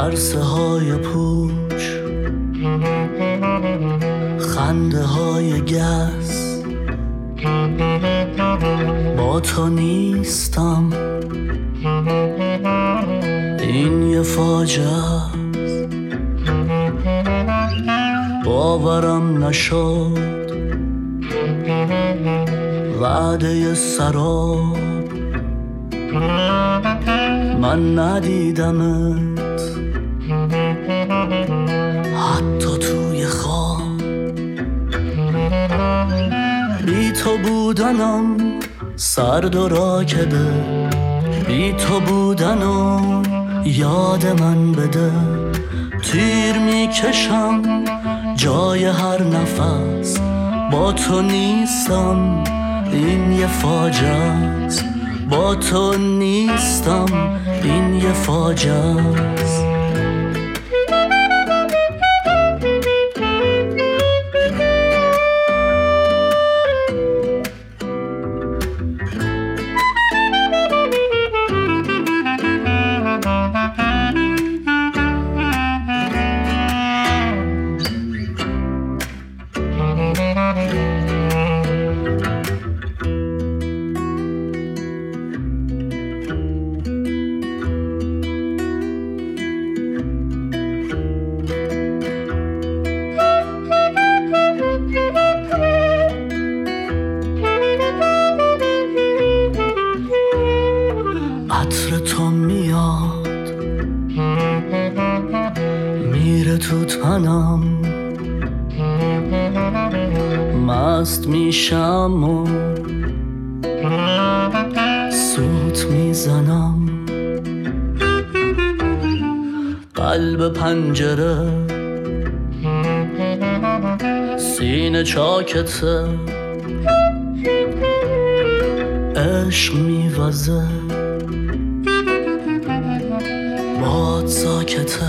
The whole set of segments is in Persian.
عرصه های پوچ، خنده های گس، با تو نیستم، این یه فاجعه است. باورم نشد وعده سراب، من ندیدمت حتی توی خواب. بی تو بودنم سرد و راکده، بی تو بودنم یاد من بده. تیر میکشم جای هر نفس، با تو نیستم، این یه فاجعه است. با تو نیستم، این یه فاجعه است. عطر تو میاد میره تو تنم، مست میشم و سوت میزنم. قلب پنجره سینه چاکته، عشق میوزه باد ساکته.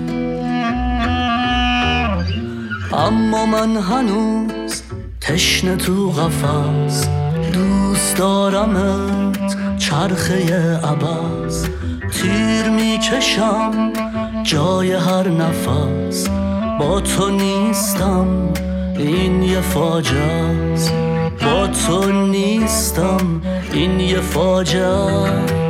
اما من هنوز تشنه تو قفس، دوست دارمت چرخه عبس. تیر میکشم جای هر نفس، با تو نیستم، این یه فاجعه است. با تو نیستم، این یه فاجعه است.